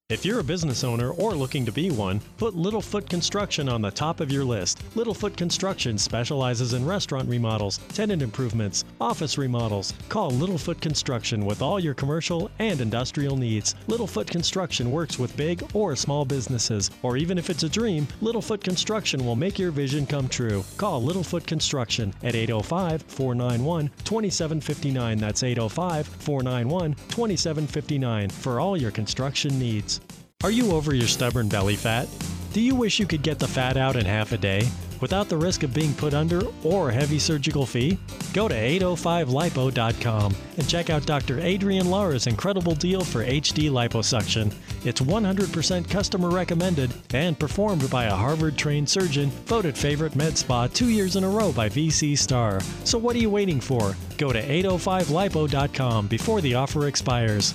If you're a business owner or looking to be one, put Littlefoot Construction on the top of your list. Littlefoot Construction specializes in restaurant remodels, tenant improvements, office remodels. Call Littlefoot Construction with all your commercial and industrial needs. Littlefoot Construction works with big or small businesses, or even if it's a dream, Littlefoot Construction will make your vision come true. Call Littlefoot Construction at 805-491-2759. That's 805-491-2759 for all your construction needs. Are you over your stubborn belly fat? Do you wish you could get the fat out in half a day without the risk of being put under or a heavy surgical fee? Go to 805lipo.com and check out Dr. Adrian Lara's incredible deal for HD liposuction. It's 100% customer recommended and performed by a Harvard-trained surgeon, voted favorite med spa 2 years in a row by VC Star. So what are you waiting for? Go to 805lipo.com before the offer expires.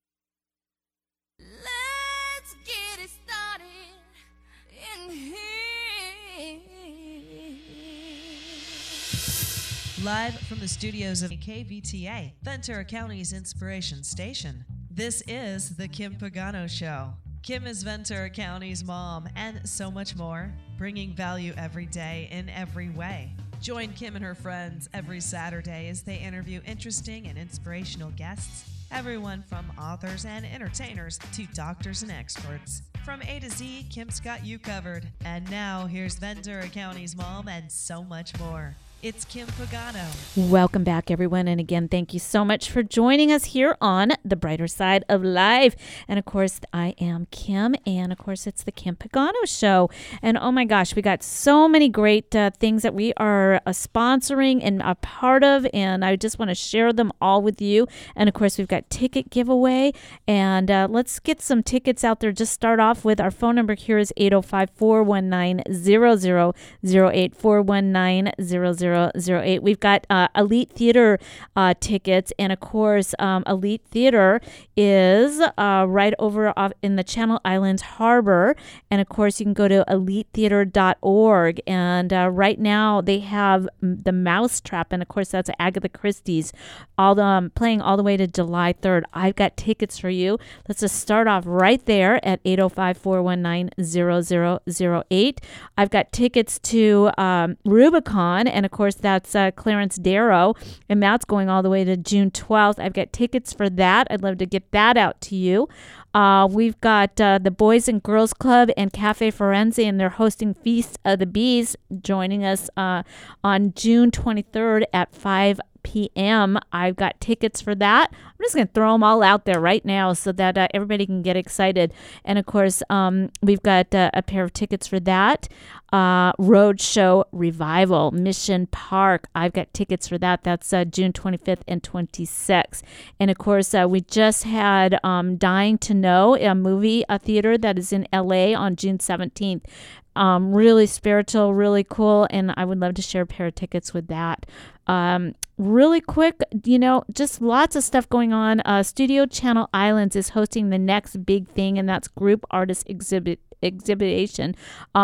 Live from the studios of KVTA, Ventura County's Inspiration Station, this is The Kim Pagano Show. Kim is Ventura County's mom and so much more, bringing value every day in every way. Join Kim and her friends every Saturday as they interview interesting and inspirational guests, everyone from authors and entertainers to doctors and experts. From A to Z, Kim's got you covered. And now, here's Ventura County's mom and so much more. It's Kim Pagano. Welcome back, everyone. And again, thank you so much for joining us here on The Brighter Side of Life. And of course, I am Kim. And of course, it's the Kim Pagano Show. And oh my gosh, we got so many great things that we are sponsoring and a part of. And I just want to share them all with you. And of course, we've got ticket giveaway. And let's get some tickets out there. Just start off with our phone number here is 805-419-0008, 419-0008. We've got Elite Theater tickets, and of course, Elite Theater is right over off in the Channel Islands Harbor, and of course, you can go to elitetheater.org, and right now they have The Mousetrap, and of course, that's Agatha Christie's, playing all the way to July 3rd. I've got tickets for you. Let's just start off right there at 805-419-0008. I've got tickets to Rubicon, and of course, that's Clarence Darrow, and that's going all the way to June 12th. I've got tickets for that. I'd love to get that out to you. We've got the Boys and Girls Club and Cafe Forense, and they're hosting Feast of the Bees, joining us on June 23rd at 5 p.m. I've got tickets for that. I'm just going to throw them all out there right now so that everybody can get excited. And of course, we've got a pair of tickets for that. Roadshow Revival, Mission Park. I've got tickets for that. That's June 25th and 26th. And of course, we just had Dying to Know, a theater that is in LA on June 17th. Really spiritual, really cool, and I would love to share a pair of tickets with that. Really quick, just lots of stuff going on. Studio Channel Islands is hosting the next big thing, and that's Group Artist Exhibition.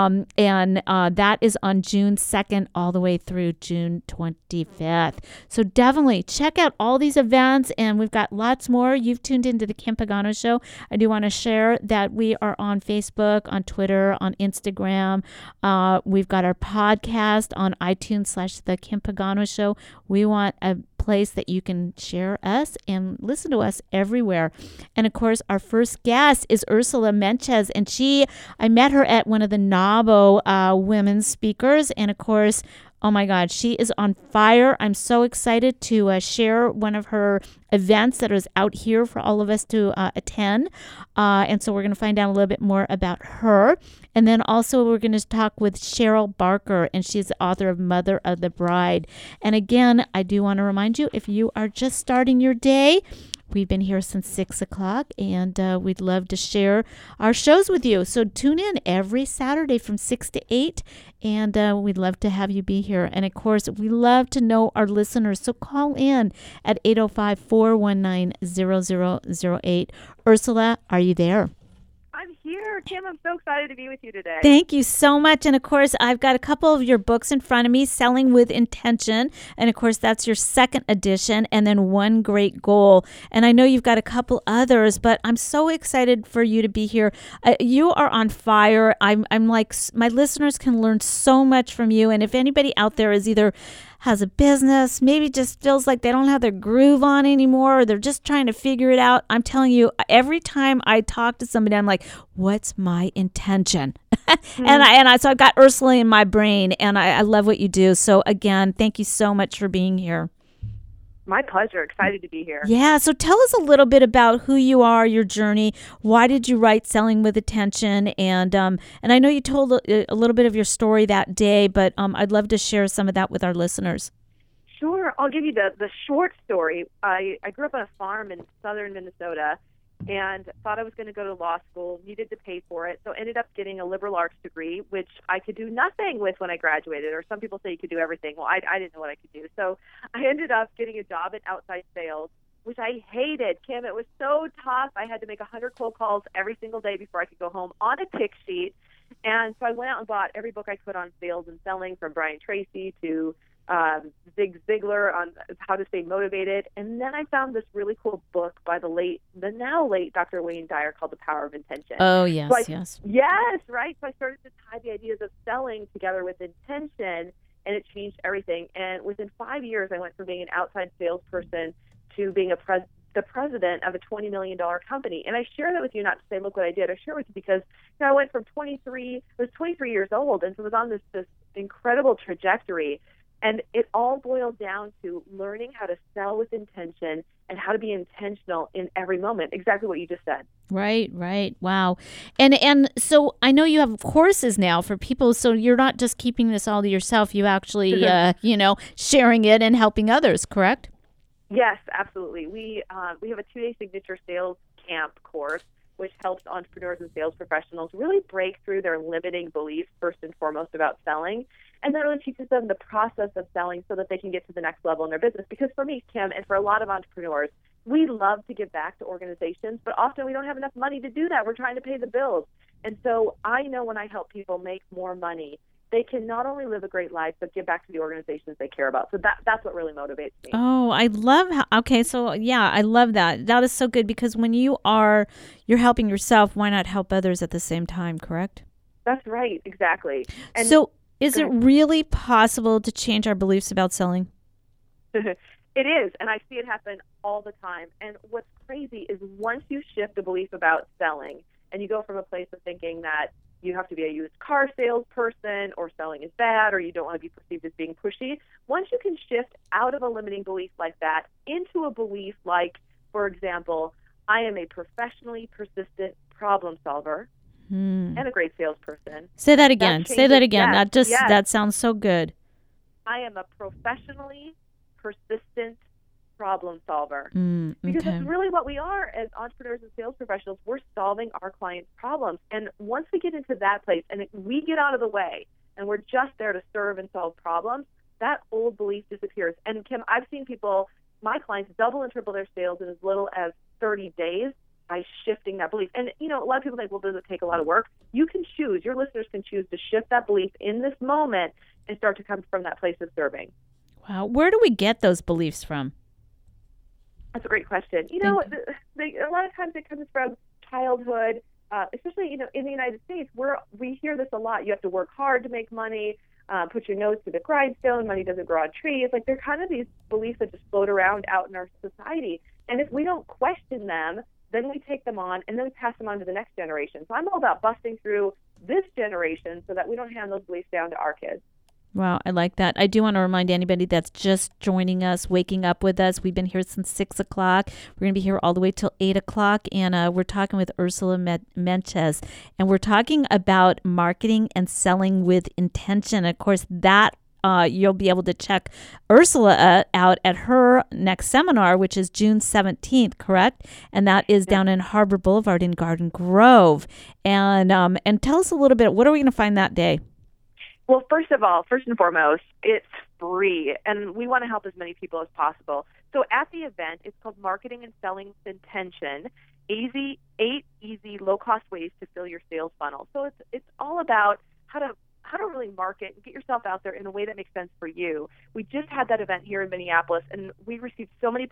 And that is on June 2nd all the way through June 25th. So definitely check out all these events, and we've got lots more. You've tuned into the Kim Pagano Show. I do want to share that we are on Facebook, on Twitter, on Instagram. We've got our podcast on iTunes / The Kim Pagano Show. We want a place that you can share us and listen to us everywhere. And of course, our first guest is Ursula Menchez, and I met her at one of the NABO women's speakers, and of course, oh my God, she is on fire. I'm so excited to share one of her events that is out here for all of us to attend. And so we're going to find out a little bit more about her. And then also we're going to talk with Cheryl Barker, and she's the author of Mother of the Bride. And again, I do want to remind you, if you are just starting your day, we've been here since 6 o'clock, and we'd love to share our shows with you. So tune in every Saturday from 6 to 8, and we'd love to have you be here. And, of course, we love to know our listeners, so call in at 805-419-0008. Ursula, are you there? I'm here. Sure, Kim, I'm so excited to be with you today. Thank you so much. And of course, I've got a couple of your books in front of me, Selling with Intention. And of course, that's your second edition, and then One Great Goal. And I know you've got a couple others, but I'm so excited for you to be here. You are on fire. I'm like, my listeners can learn so much from you. And if anybody out there is either has a business, maybe just feels like they don't have their groove on anymore, or they're just trying to figure it out, I'm telling you, every time I talk to somebody, I'm like, what's my intention? So I've got Ursula in my brain, and I love what you do. So again, thank you so much for being here. My pleasure. Excited to be here. Yeah. So tell us a little bit about who you are, your journey. Why did you write Selling with Intention? And I know you told a little bit of your story that day, but I'd love to share some of that with our listeners. Sure. I'll give you the short story. I grew up on a farm in southern Minnesota and thought I was going to go to law school, needed to pay for it, so ended up getting a liberal arts degree, which I could do nothing with when I graduated, or some people say you could do everything. Well, I didn't know what I could do. So I ended up getting a job in outside sales, which I hated. Kim, it was so tough. I had to make 100 cold calls every single day before I could go home on a tick sheet. And so I went out and bought every book I could on sales and selling, from Brian Tracy to Zig Ziglar on how to stay motivated. And then I found this really cool book by the now late Dr. Wayne Dyer called The Power of Intention. Oh, yes, yes. Yes, right. So I started to tie the ideas of selling together with intention, and it changed everything. And within 5 years, I went from being an outside salesperson to being the president of a $20 million company. And I share that with you not to say, look what I did. I share it with you because I went from 23 years old, and so I was on this incredible trajectory. And it all boiled down to learning how to sell with intention and how to be intentional in every moment. Exactly what you just said. Right. Wow. And so I know you have courses now for people, so you're not just keeping this all to yourself. You actually, sharing it and helping others, correct? Yes, absolutely. We have a 2-day signature sales camp course, which helps entrepreneurs and sales professionals really break through their limiting beliefs, first and foremost, about selling. And that really teaches them the process of selling so that they can get to the next level in their business. Because for me, Kim, and for a lot of entrepreneurs, we love to give back to organizations, but often we don't have enough money to do that. We're trying to pay the bills. And so I know when I help people make more money, they can not only live a great life, but give back to the organizations they care about. So that's what really motivates me. Oh, I love I love that. That is so good, because when you're helping yourself, why not help others at the same time, correct? That's right, exactly. And so is it really possible to change our beliefs about selling? It is, and I see it happen all the time. And what's crazy is once you shift a belief about selling, and you go from a place of thinking that you have to be a used car salesperson, or selling is bad, or you don't want to be perceived as being pushy, once you can shift out of a limiting belief like that into a belief like, for example, I am a professionally persistent problem solver and a great salesperson. Say that again. Yes. That sounds so good. I am a professionally persistent problem solver. Because Okay. it's really what we are as entrepreneurs and sales professionals. We're solving our clients' problems. And once we get into that place and we get out of the way and we're just there to serve and solve problems, that old belief disappears. And Kim, I've seen my clients, double and triple their sales in as little as 30 days by shifting that belief. And, a lot of people think, well, does it take a lot of work? You can choose. Your listeners can choose to shift that belief in this moment and start to come from that place of serving. Wow. Where do we get those beliefs from? That's a great question. A lot of times it comes from childhood, especially, in the United States, we hear this a lot. You have to work hard to make money, put your nose to the grindstone, money doesn't grow on trees. Like, they're kind of these beliefs that just float around out in our society. And if we don't question them, then we take them on, and then we pass them on to the next generation. So I'm all about busting through this generation so that we don't hand those beliefs down to our kids. Wow, I like that. I do want to remind anybody that's just joining us, waking up with us. We've been here since 6 o'clock. We're going to be here all the way till 8 o'clock. And we're talking with Ursula Mentjes. And we're talking about marketing and selling with intention. Of course, that you'll be able to check Ursula out at her next seminar, which is June 17th, correct? And that is down in Harbor Boulevard in Garden Grove. And tell us a little bit, what are we going to find that day? Well, first and foremost, it's free, and we want to help as many people as possible. So at the event, it's called Marketing and Selling with Intention, 8 easy, low-cost ways to fill your sales funnel. So it's all about how to really market and get yourself out there in a way that makes sense for you. We just had that event here in Minneapolis, and we received so many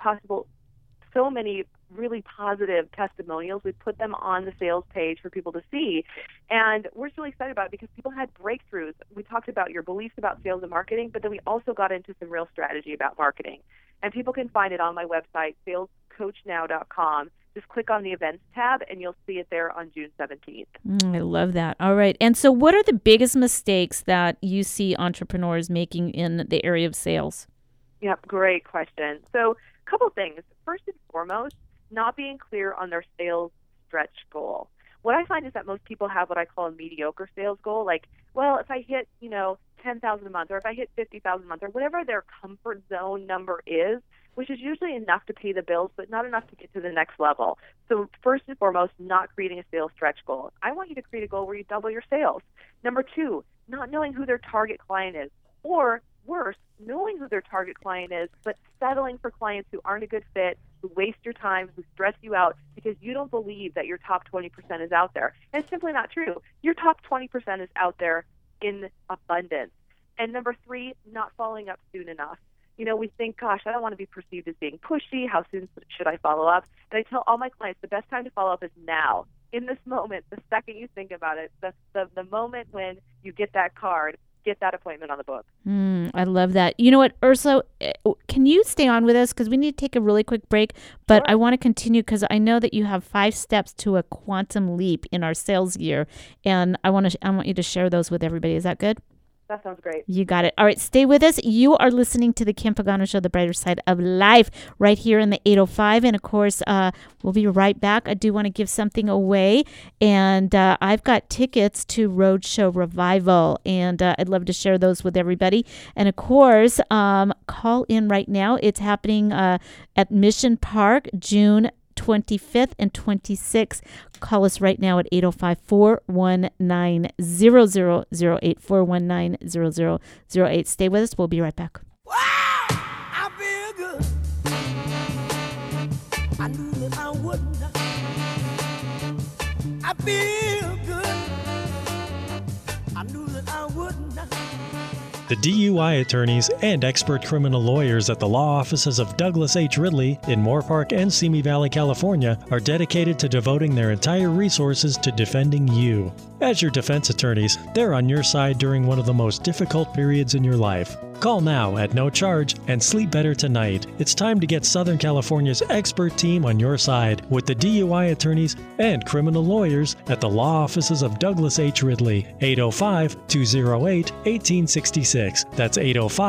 really positive testimonials. We put them on the sales page for people to see, and we're just really excited about it because people had breakthroughs. We talked about your beliefs about sales and marketing, but then we also got into some real strategy about marketing. And people can find it on my website, salescoachnow.com. Just click on the events tab, and you'll see it there on June 17th. I love that. All right. And so what are the biggest mistakes that you see entrepreneurs making in the area of sales? Yep, great question. So a couple things. First and foremost, not being clear on their sales stretch goal. What I find is that most people have what I call a mediocre sales goal, like, well, if I hit, $10,000 a month, or if I hit $50,000 a month, or whatever their comfort zone number is, which is usually enough to pay the bills, but not enough to get to the next level. So first and foremost, not creating a sales stretch goal. I want you to create a goal where you double your sales. Number two, not knowing who their target client is, or worse, knowing who their target client is, but settling for clients who aren't a good fit, who waste your time, who stress you out because you don't believe that your top 20% is out there. And it's simply not true. Your top 20% is out there in abundance. And number three, not following up soon enough. We think, gosh, I don't want to be perceived as being pushy. How soon should I follow up? And I tell all my clients the best time to follow up is now. In this moment, the second you think about it, the moment when you get that card, get that appointment on the book. I love that. You know what, Ursula, can you stay on with us? Because we need to take a really quick break, but Sure. I want to continue because I know that you have 5 steps to a quantum leap in our sales year, and I want you to share those with everybody. Is that good? That sounds great. You got it. All right, stay with us. You are listening to the Kim Pagano Show, The Brighter Side of Life, right here in the 805. And, of course, we'll be right back. I do want to give something away. And I've got tickets to Roadshow Revival, and I'd love to share those with everybody. And, of course, call in right now. It's happening at Mission Park, June 25th and 26th. Call us right now at 805-419-0008, 419-0008. Stay with us. We'll be right back. Wow, I feel good. I knew that I wouldn't. I feel good. I knew that I wouldn't. The DUI attorneys and expert criminal lawyers at the law offices of Douglas H. Ridley in Moorpark and Simi Valley, California, are dedicated to devoting their entire resources to defending you. As your defense attorneys, they're on your side during one of the most difficult periods in your life. Call now at no charge and sleep better tonight. It's time to get Southern California's expert team on your side with the DUI attorneys and criminal lawyers at the law offices of Douglas H. Ridley, 805-208-1866. That's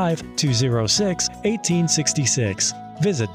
805-206-1866. Visit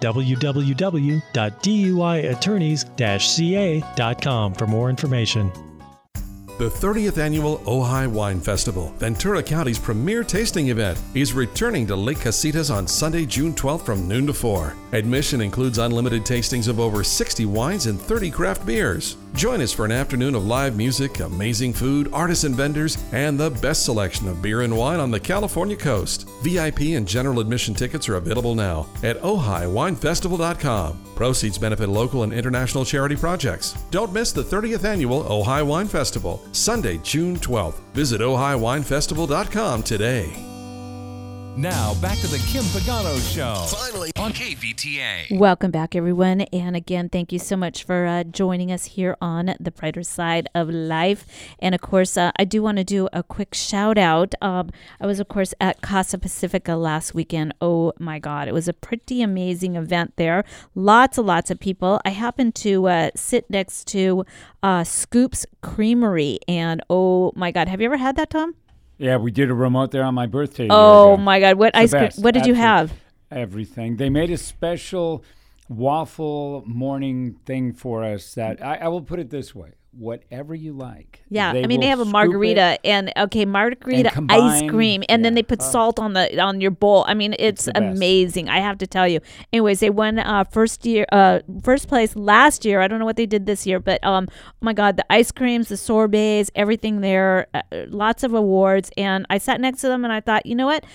www.duiattorneys-ca.com for more information. The 30th Annual Ojai Wine Festival, Ventura County's premier tasting event, is returning to Lake Casitas on Sunday, June 12th from noon to 4. Admission includes unlimited tastings of over 60 wines and 30 craft beers. Join us for an afternoon of live music, amazing food, artisan vendors, and the best selection of beer and wine on the California coast. VIP and general admission tickets are available now at OhaiWineFestival.com. Proceeds benefit local and international charity projects. Don't miss the 30th Annual Ojai Wine Festival, Sunday, June 12th. Visit OhaiWineFestival.com today. Now, back to the Kim Pagano Show. Finally on KVTA. Welcome back, everyone. And again, thank you so much for joining us here on The Brighter Side of Life. And, of course, I do want to do a quick shout out. I was, of course, at Casa Pacifica last weekend. Oh, my God. It was a pretty amazing event there. Lots of people. I happened to sit next to Scoops Creamery. And, oh, my God. Have you ever had that, Tom? Yeah, we did a remote there on my birthday. Oh my God! What ice cream? What did you have? Everything. They made a special waffle morning thing for us that I will put it this way: whatever you like. Yeah, I mean they have a margarita margarita ice cream, and then they put salt on your bowl. I mean it's amazing. I have to tell you. Anyways, they won first place last year. I don't know what they did this year, but oh my God, the ice creams, the sorbets, everything there, lots of awards. And I sat next to them and I thought, you know what?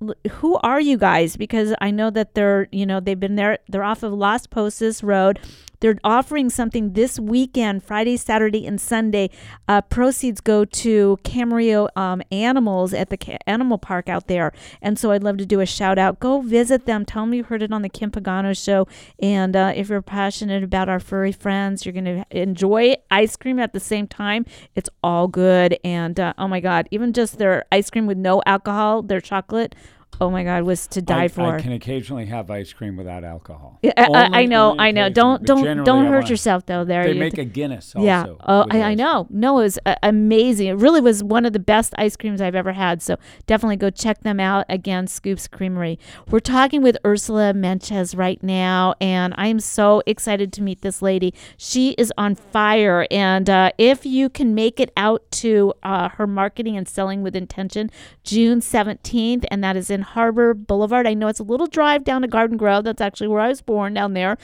who are you guys? Because I know that they've been there. They're off of Las Posas Road. They're offering something this weekend, Friday, Saturday, and Sunday. Proceeds go to Camarillo Animals at the animal park out there. And so I'd love to do a shout out. Go visit them. Tell them you heard it on the Kim Pagano Show. And if you're passionate about our furry friends, you're going to enjoy ice cream at the same time. It's all good. And oh my God, even just their ice cream with no alcohol, their chocolate, oh my God, was to die for. I can occasionally have ice cream without alcohol. Yeah, I know. Don't hurt yourself though. There, they make a Guinness also. Yeah. Oh, I know. No, it was amazing. It really was one of the best ice creams I've ever had. So definitely go check them out. Again, Scoops Creamery. We're talking with Ursula Menchez right now, and I am so excited to meet this lady. She is on fire, and if you can make it out to her Marketing and Selling with Intention, June 17th, and that is in Harbor Boulevard. I know it's a little drive down to Garden Grove. That's actually where I was born, down there.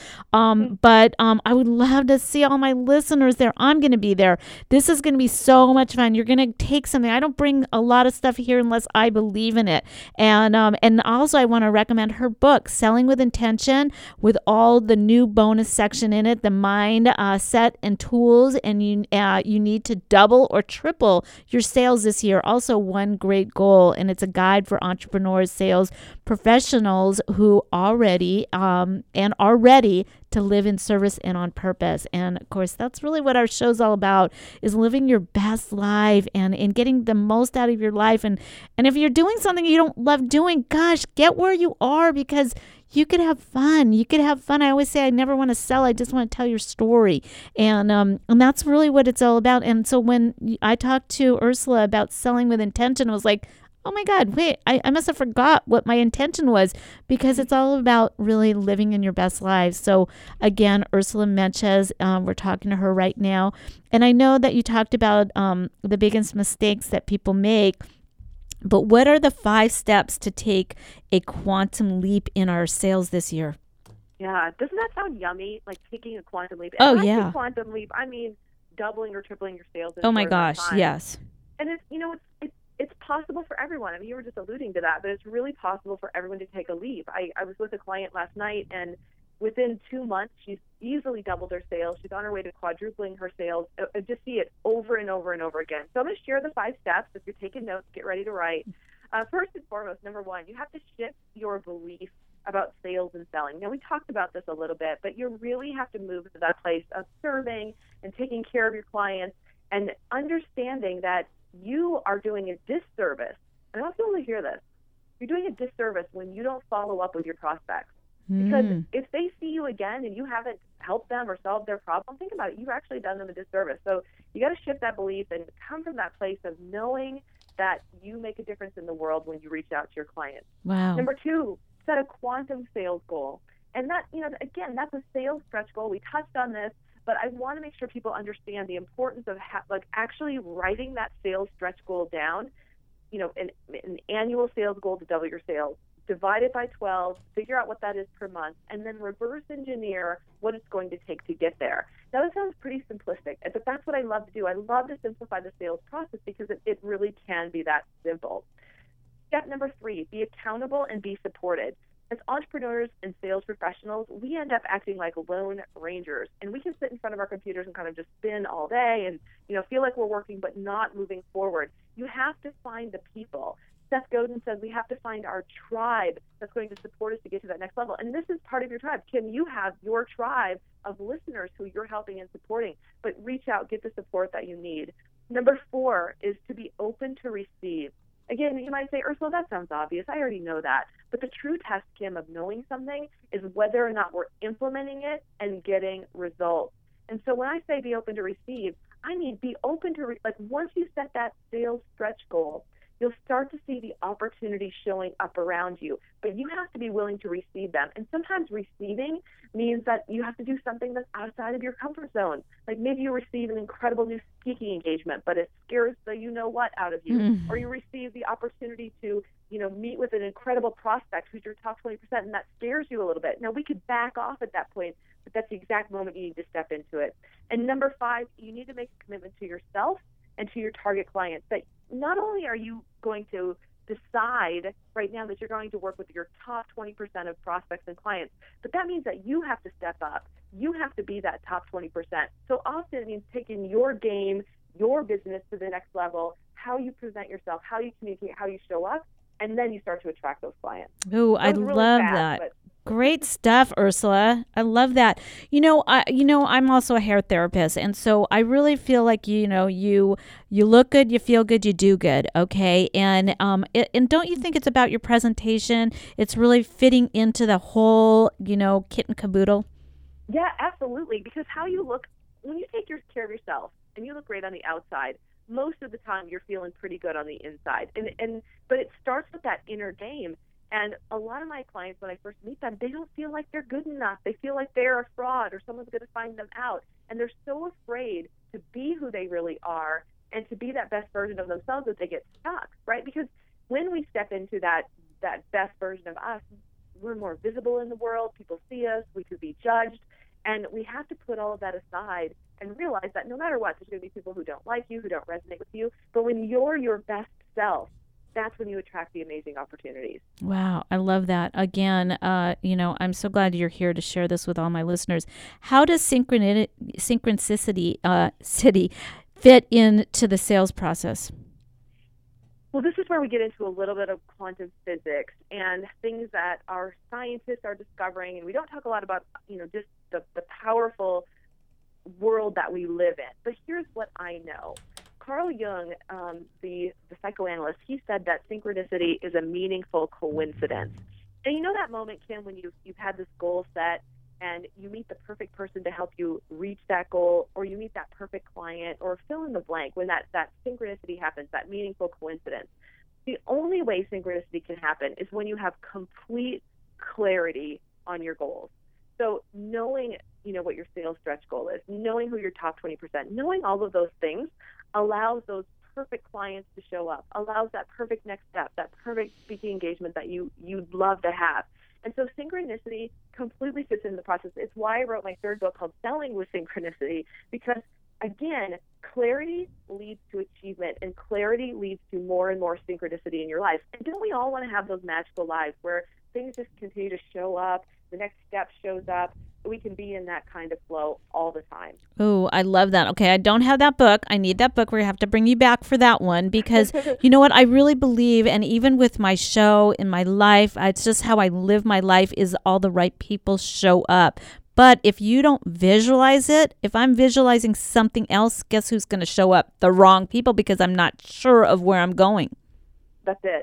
But I would love to see all my listeners there. I'm going to be there. This is going to be so much fun. You're going to take something. I don't bring a lot of stuff here unless I believe in it. And also I want to recommend her book, Selling with Intention, with all the new bonus section in it, the mind set and tools, and you need to double or triple your sales this year. Also, one great goal, and it's a guide for entrepreneurs, sales professionals who already and are ready to live in service and on purpose. And of course, that's really what our show's all about, is living your best life and getting the most out of your life. And if you're doing something you don't love doing, gosh, get where you are, because you could have fun. You could have fun. I always say I never want to sell. I just want to tell your story. And that's really what it's all about. And so when I talked to Ursula about Selling with Intention, I was like, oh my God, wait, I must have forgot what my intention was, because it's all about really living in your best lives. So again, Ursula Menchez, we're talking to her right now. And I know that you talked about the biggest mistakes that people make, but what are the 5 steps to take a quantum leap in our sales this year? Yeah, doesn't that sound yummy? Like taking a quantum leap. And when I yeah. say quantum leap, I mean doubling or tripling your sales. Oh my gosh, yes. And it's possible for everyone. I mean, you were just alluding to that, but it's really possible for everyone to take a leap. I was with a client last night, and within 2 months, she's easily doubled her sales. She's on her way to quadrupling her sales. I just see it over and over and over again. So I'm going to share the 5 steps. If you're taking notes, get ready to write. First and foremost, number 1, you have to shift your belief about sales and selling. Now, we talked about this a little bit, but you really have to move to that place of serving and taking care of your clients and understanding that you are doing a disservice. And I want people to hear this. You're doing a disservice when you don't follow up with your prospects. Because if they see you again and you haven't helped them or solved their problem, think about it. You've actually done them a disservice. So you got to shift that belief and come from that place of knowing that you make a difference in the world when you reach out to your clients. Wow. Number 2, set a quantum sales goal. And that, again, that's a sales stretch goal. We touched on this, but I want to make sure people understand the importance of actually writing that sales stretch goal down. An annual sales goal to double your sales. Divide it by 12, figure out what that is per month, and then reverse engineer what it's going to take to get there. Now, that sounds pretty simplistic, but that's what I love to do. I love to simplify the sales process because it really can be that simple. Step number 3, be accountable and be supported. As entrepreneurs and sales professionals, we end up acting like lone rangers, and we can sit in front of our computers and kind of just spin all day and feel like we're working but not moving forward. You have to find the people. Seth Godin says we have to find our tribe that's going to support us to get to that next level. And this is part of your tribe. Kim, you have your tribe of listeners who you're helping and supporting, but reach out, get the support that you need. Number 4 is to be open to receive. Again, you might say, Ursula, that sounds obvious. I already know that. But the true test, Kim, of knowing something is whether or not we're implementing it and getting results. And so when I say be open to receive, I mean be open to, once you set that sales stretch goal, you'll start to see the opportunities showing up around you. But you have to be willing to receive them. And sometimes receiving means that you have to do something that's outside of your comfort zone. Like maybe you receive an incredible new speaking engagement, but it scares the you-know-what out of you. Or you receive the opportunity to, meet with an incredible prospect who's your top 20%, and that scares you a little bit. Now, we could back off at that point, but that's the exact moment you need to step into it. And number 5, you need to make a commitment to yourself and to your target clients that not only are you going to decide right now that you're going to work with your top 20% of prospects and clients. But that means that you have to step up. You have to be that top 20%. So often it means taking your game, your business to the next level, how you present yourself, how you communicate, how you show up, and then you start to attract those clients. Ooh, I really love fast, that. but Great stuff, Ursula. I love that. I'm also a hair therapist, and so I really feel like you look good, you feel good, you do good. Okay, and don't you think it's about your presentation? It's really fitting into the whole kit and caboodle. Yeah, absolutely. Because how you look when you take care of yourself and you look great on the outside, most of the time you're feeling pretty good on the inside. But it starts with that inner game. And a lot of my clients, when I first meet them, they don't feel like they're good enough. They feel like they're a fraud or someone's going to find them out. And they're so afraid to be who they really are and to be that best version of themselves that they get stuck, right? Because when we step into that best version of us, we're more visible in the world. People see us. We could be judged. And we have to put all of that aside and realize that no matter what, there's going to be people who don't like you, who don't resonate with you. But when you're your best self, that's when you attract the amazing opportunities. Wow, I love that. Again, I'm so glad you're here to share this with all my listeners. How does synchronicity fit into the sales process? Well, this is where we get into a little bit of quantum physics and things that our scientists are discovering. And we don't talk a lot about, just the powerful world that we live in. But here's what I know. Carl Jung, the psychoanalyst, he said that synchronicity is a meaningful coincidence. And you know that moment, Kim, when you've had this goal set and you meet the perfect person to help you reach that goal, or you meet that perfect client, or fill in the blank, when that synchronicity happens, that meaningful coincidence. The only way synchronicity can happen is when you have complete clarity on your goals. So knowing, what your sales stretch goal is, knowing who your top 20%, knowing all of those things allows those perfect clients to show up, allows that perfect next step, that perfect speaking engagement that you'd love to have. And so synchronicity completely fits into the process. It's why I wrote my third book called Selling with Synchronicity, because, again, clarity leads to achievement, and clarity leads to more and more synchronicity in your life. And don't we all want to have those magical lives where things just continue to show up, the next step shows up, we can be in that kind of flow all the time. Oh, I love that. Okay, I don't have that book. I need that book. We have to bring you back for that one because you know what? I really believe, and even with my show in my life, it's just how I live my life is all the right people show up. But if you don't visualize it, if I'm visualizing something else, guess who's going to show up? The wrong people, because I'm not sure of where I'm going. That's it.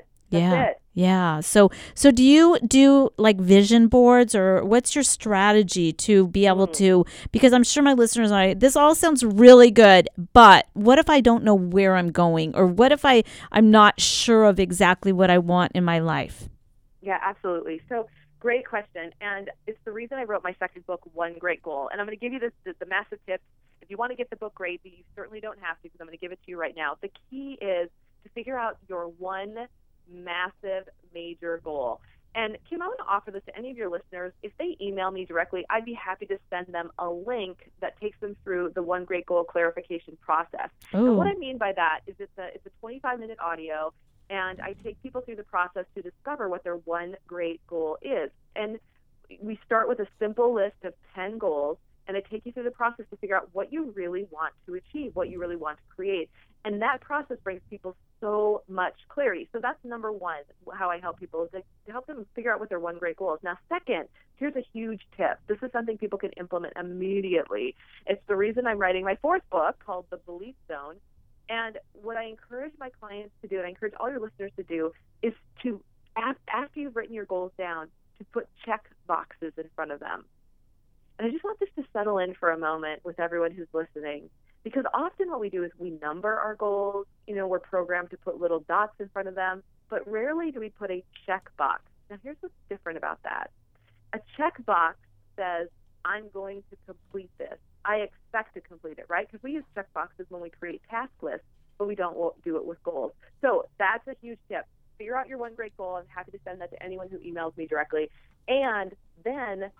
Yeah. So do you do like vision boards, or what's your strategy to be able to, because I'm sure my listeners are, this all sounds really good, but what if I don't know where I'm going? Or what if I'm not sure of exactly what I want in my life? Yeah, absolutely. So great question. And it's the reason I wrote my second book, One Great Goal. And I'm going to give you the massive tips. If you want to get the book, great, but you certainly don't have to, because I'm going to give it to you right now. The key is to figure out your one massive major goal. And Kim, I want to offer this to any of your listeners. If they email me directly, I'd be happy to send them a link that takes them through the One Great Goal clarification process. Ooh. And what I mean by that is it's a 25-minute audio, and I take people through the process to discover what their one great goal is. And we start with a simple list of 10 goals, and I take you through the process to figure out what you really want to achieve, what you really want to create. And that process brings people so much clarity. So that's number one, how I help people, is to help them figure out what their one great goal is. Now, second, here's a huge tip. This is something people can implement immediately. It's the reason I'm writing my fourth book called The Belief Zone. And what I encourage my clients to do, and I encourage all your listeners to do, is to, after you've written your goals down, to put check boxes in front of them. And I just want this to settle in for a moment with everyone who's listening. Because often what we do is we number our goals. We're programmed to put little dots in front of them, but rarely do we put a check box. Now, here's what's different about that. A check box says, I'm going to complete this. I expect to complete it, right? Because we use check boxes when we create task lists, but we don't do it with goals. So that's a huge tip. Figure out your one great goal. I'm happy to send that to anyone who emails me directly. And then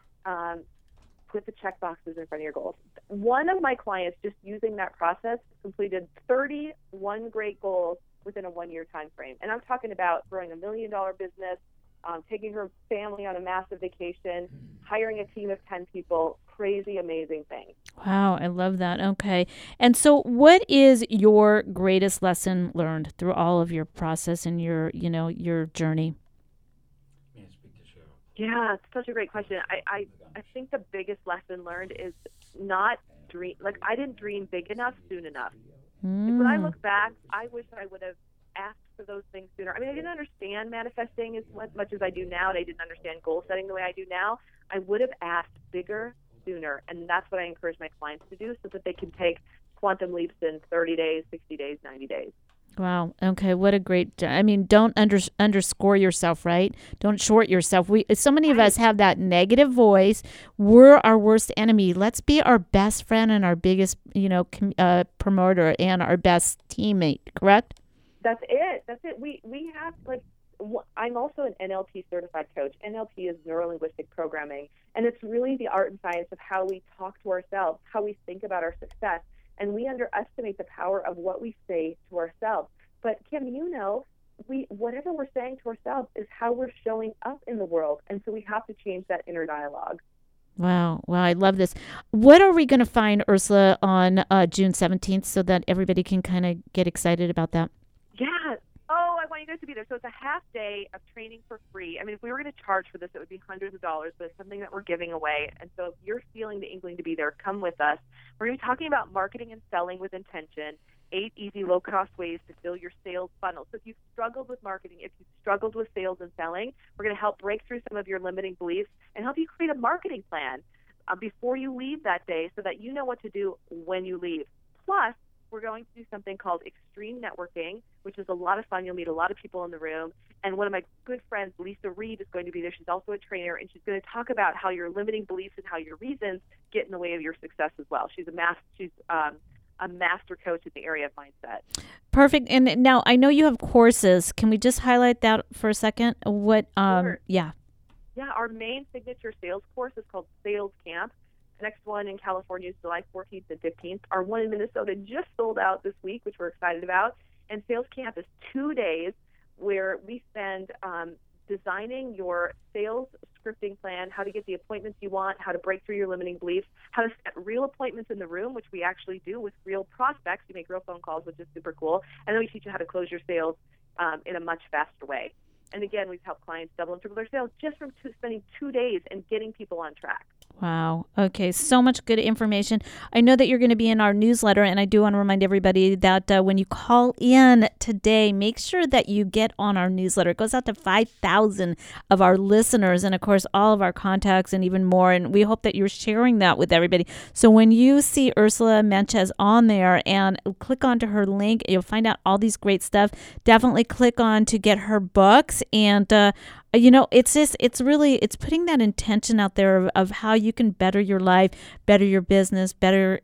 put the check boxes in front of your goals. One of my clients, just using that process, completed 31 great goals within a 1-year time frame. And I'm talking about growing $1 million business, taking her family on a massive vacation, hiring a team of 10 people, crazy, amazing thing. Wow, I love that. Okay. And so what is your greatest lesson learned through all of your process and your journey? Yeah, it's such a great question. I think the biggest lesson learned is not dream. Like, I didn't dream big enough soon enough. When I look back, I wish I would have asked for those things sooner. I mean, I didn't understand manifesting as much as I do now, and I didn't understand goal setting the way I do now. I would have asked bigger sooner, and that's what I encourage my clients to do so that they can take quantum leaps in 30 days, 60 days, 90 days. Wow. Okay. What a great, don't underscore yourself, right? Don't short yourself. So many of us have that negative voice. We're our worst enemy. Let's be our best friend and our biggest, promoter and our best teammate, correct? That's it. We have, I'm also an NLP certified coach. NLP is neuro-linguistic programming, and it's really the art and science of how we talk to ourselves, how we think about our success. And we underestimate the power of what we say to ourselves. But Kim, whatever we're saying to ourselves is how we're showing up in the world. And so we have to change that inner dialogue. Wow. I love this. What are we going to find, Ursula, on June 17th so that everybody can kind of get excited about that? Yeah. Oh, I want you guys to be there. So it's a half day of training for free. I mean, if we were going to charge for this, it would be hundreds of dollars, but it's something that we're giving away. And so if you're feeling the inkling to be there, come with us. We're going to be talking about marketing and selling with intention, 8 easy, low-cost ways to fill your sales funnel. So if you've struggled with marketing, if you've struggled with sales and selling, we're going to help break through some of your limiting beliefs and help you create a marketing plan before you leave that day so that you know what to do when you leave. Plus, we're going to do something called extreme networking, which is a lot of fun. You'll meet a lot of people in the room. And one of my good friends, Lisa Reed, is going to be there. She's also a trainer, and she's going to talk about how your limiting beliefs and how your reasons get in the way of your success as well. She's a master coach in the area of mindset. Perfect. And now I know you have courses. Can we just highlight that for a second? What? Sure. Yeah. Yeah, our main signature sales course is called Sales Camp. The next one in California is July 14th and 15th. Our one in Minnesota just sold out this week, which we're excited about. And Sales Camp is 2 days where we spend designing your sales scripting plan, how to get the appointments you want, how to break through your limiting beliefs, how to set real appointments in the room, which we actually do with real prospects. You make real phone calls, which is super cool. And then we teach you how to close your sales in a much faster way. And again, we've helped clients double and triple their sales just from spending 2 days and getting people on track. Wow. Okay. So much good information. I know that you're going to be in our newsletter, and I do want to remind everybody that when you call in today, make sure that you get on our newsletter. It goes out to 5,000 of our listeners and, of course, all of our contacts and even more. And we hope that you're sharing that with everybody. So when you see Ursula Mentjes on there and click onto her link, you'll find out all these great stuff. Definitely click on to get her books. And it's putting that intention out there of how you can better your life, better your business, better,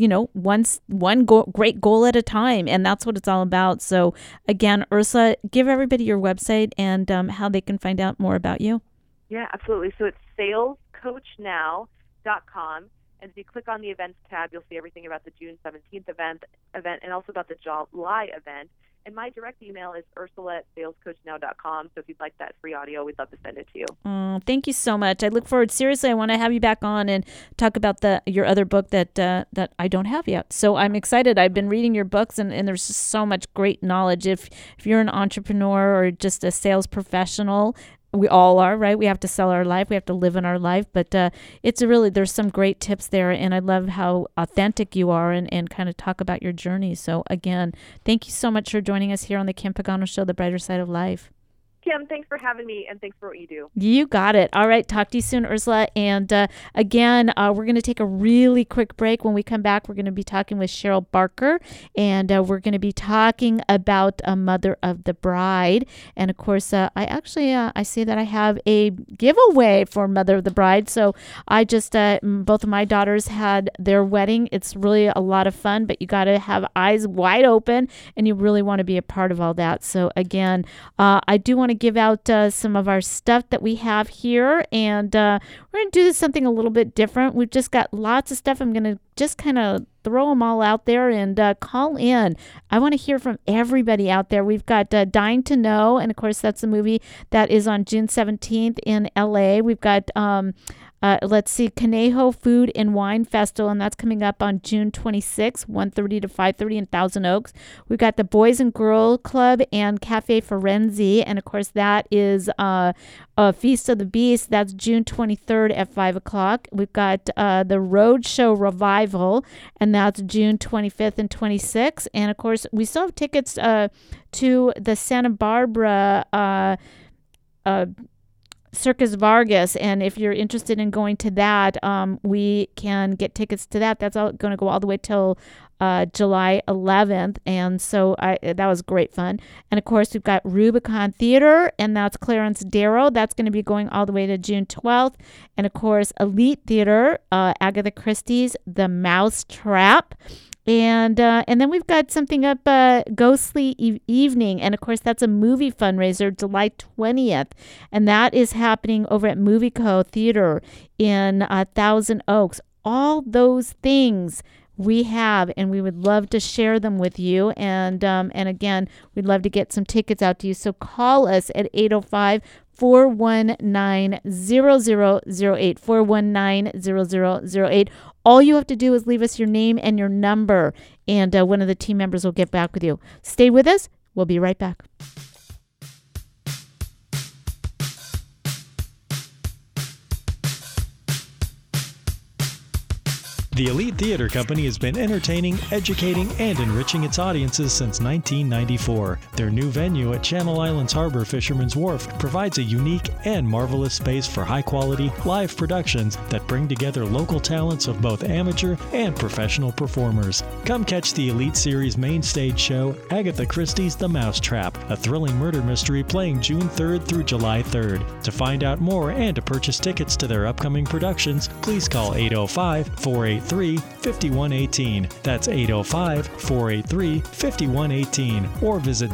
great goal at a time. And that's what it's all about. So again, Ursula, give everybody your website and how they can find out more about you. Yeah, absolutely. So it's salescoachnow.com. And if you click on the events tab, you'll see everything about the June 17th event and also about the July event. And my direct email is ursula@salescoachnow.com. So if you'd like that free audio, we'd love to send it to you. Thank you so much. I look forward. Seriously, I want to have you back on and talk about your other book that I don't have yet. So I'm excited. I've been reading your books, and there's just so much great knowledge. If you're an entrepreneur or just a sales professional, we all are, right? We have to sell our life. We have to live in our life. But there's some great tips there. And I love how authentic you are and kind of talk about your journey. So again, thank you so much for joining us here on the Kim Pagano Show, The Brighter Side of Life. Kim, thanks for having me, and thanks for what you do. You got it. All right. Talk to you soon, Ursula. And again, we're going to take a really quick break. When we come back, we're going to be talking with Cheryl Barker, and we're going to be talking about a Mother of the Bride. And of course, I see that I have a giveaway for Mother of the Bride. So I just, both of my daughters had their wedding. It's really a lot of fun, but you got to have eyes wide open, and you really want to be a part of all that. So again, I do want want to give out some of our stuff that we have here, and we're going to do something a little bit different. We've just got lots of stuff. I'm going to just kind of throw them all out there and call in. I want to hear from everybody out there. We've got Dying to Know, and of course that's a movie that is on June 17th in LA. We've got Conejo Food and Wine Festival, and that's coming up on June 26th, 1:30 to 5:30 in Thousand Oaks. We've got the Boys and Girl Club and Cafe Firenze, and of course that is Feast of the Beast. That's June 23rd at 5 o'clock. We've got the Road Show Revival, and that's June 25th and 26th. And of course, we still have tickets to the Santa Barbara Circus Vargas, and if you're interested in going to that, we can get tickets to that. That's going to go all the way till July 11th, and so that was great fun. And of course, we've got Rubicon Theater, and that's Clarence Darrow. That's going to be going all the way to June 12th. And of course, Elite Theater, Agatha Christie's The Mouse Trap. And then we've got something up, Ghostly Evening. And, of course, that's a movie fundraiser, July 20th. And that is happening over at Movie Co. Theater in Thousand Oaks. All those things we have, and we would love to share them with you. And again, we'd love to get some tickets out to you. So call us at 805-419-0008, 419-0008. All you have to do is leave us your name and your number, and one of the team members will get back with you. Stay with us. We'll be right back. The Elite Theater Company has been entertaining, educating, and enriching its audiences since 1994. Their new venue at Channel Islands Harbor Fisherman's Wharf provides a unique and marvelous space for high-quality live productions that bring together local talents of both amateur and professional performers. Come catch the Elite Series main stage show, Agatha Christie's The Mouse Trap, a thrilling murder mystery playing June 3rd through July 3rd. To find out more and to purchase tickets to their upcoming productions, please call 805-483-5118. That's 805-483-5118, or visit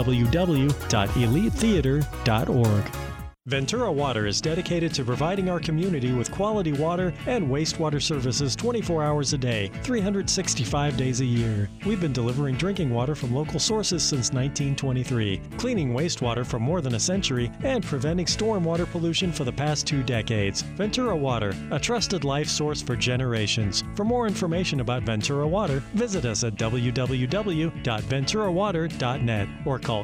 www.elitetheater.org. Ventura Water is dedicated to providing our community with quality water and wastewater services 24 hours a day, 365 days a year. We've been delivering drinking water from local sources since 1923, cleaning wastewater for more than a century, and preventing stormwater pollution for the past 2 decades. Ventura Water, a trusted life source for generations. For more information about Ventura Water, visit us at www.venturawater.net or call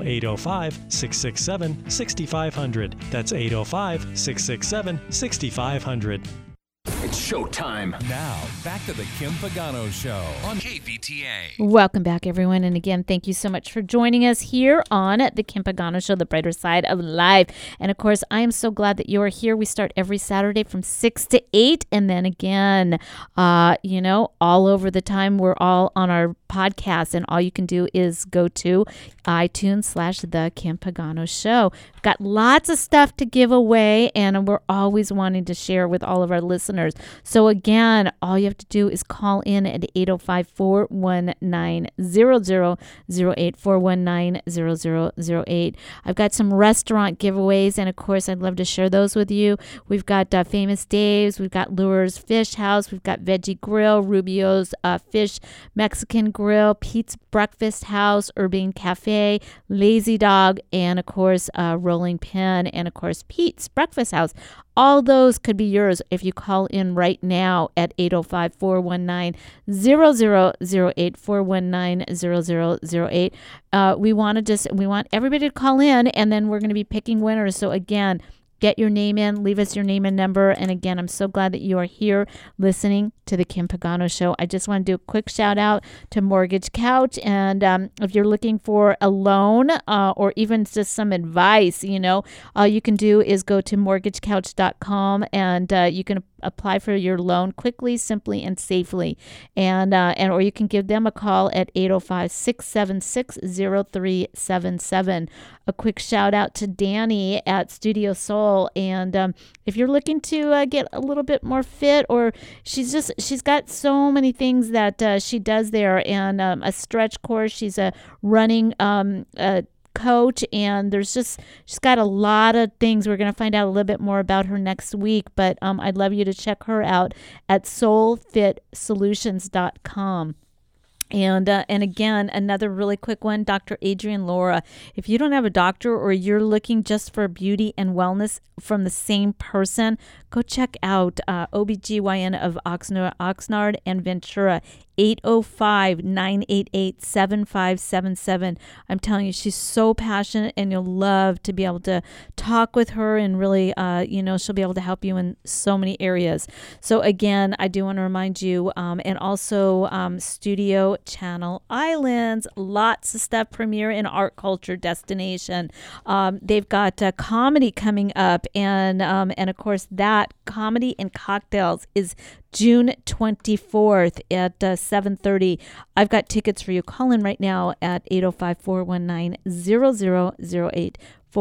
805-667-6500. That's 805-667-6500. It's showtime. Now, back to the Kim Pagano Show on KVTA. Welcome back, everyone. And again, thank you so much for joining us here on the Kim Pagano Show, the brighter side of life. And of course, I am so glad that you are here. We start every Saturday from 6 to 8. And then again, all over the time, we're all on our podcast. And all you can do is go to iTunes/The Kim Pagano Show. We've got lots of stuff to give away, and we're always wanting to share with all of our listeners. So again, all you have to do is call in at 805-419-0008, 419-0008. I've got some restaurant giveaways, and of course, I'd love to share those with you. We've got Famous Dave's, we've got Lures Fish House, we've got Veggie Grill, Rubio's Fish Mexican Grill, Pete's Breakfast House, Urbane Cafe, Lazy Dog, and of course, Rolling Pin, and of course, Pete's Breakfast House. All those could be yours if you call in right now at 805-419-0008, 419-0008. We want everybody to call in, and then we're going to be picking winners. So again, get your name in, leave us your name and number. And again, I'm so glad that you are here listening to the Kim Pagano Show. I just want to do a quick shout out to Mortgage Couch. And if you're looking for a loan or even just some advice, all you can do is go to mortgagecouch.com, and you can apply for your loan quickly, simply, and safely. And or you can give them a call at 805-676-0377. A quick shout out to Danny at Studio Soul. And if you're looking to get a little bit more fit, or she's got so many things that she does there, and a stretch course. She's a running coach, and she's got a lot of things. We're going to find out a little bit more about her next week, but I'd love you to check her out at soulfitsolutions.com. And again, another really quick one, Dr. Adrienne Laura. If you don't have a doctor or you're looking just for beauty and wellness from the same person, go check out OBGYN of Oxnard and Ventura, 805-988-7577. I'm telling you, she's so passionate, and you'll love to be able to talk with her, and really, she'll be able to help you in so many areas. So again, I do want to remind you, and also Studio Channel Islands, lots of stuff, premiere and art culture destination. They've got comedy coming up, and of course that Comedy and Cocktails is June 24th at 7:30. I've got tickets for you. Call in right now at 805-419-0008.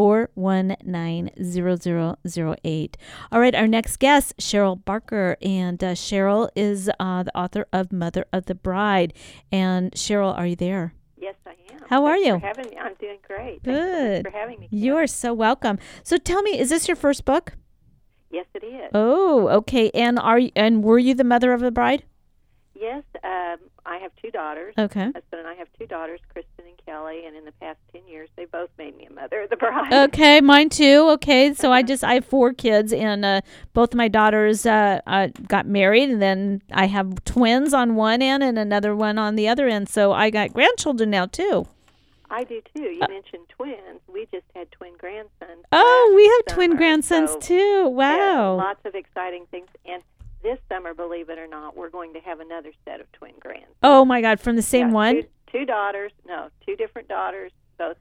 419-0008. All right, our next guest, Cheryl Barker, and Cheryl is the author of Mother of the Bride. And Cheryl, are you there? Yes, I am. How are you? Thanks for having me. I'm doing great. Good. Thanks for having me. You are so welcome. So tell me, is this your first book? Yes, it is. Oh, okay. And were you the mother of the bride? Yes, I have two daughters. Okay. My husband and I have two daughters, Kristen and Kelly, and in the past 10 years, they both made me a mother of the bride. Okay, mine too. Okay, so I have 4 kids, and both my daughters got married, and then I have twins on one end and another one on the other end. So I got grandchildren now too. I do too. You mentioned twins. We just had twin grandsons. Oh, we have summer, twin grandsons so, too. Wow. Yeah, lots of exciting things. And this summer, believe it or not, we're going to have another set of twin grandsons. Oh my God, from the same one? Two daughters. No, 2 different daughters, both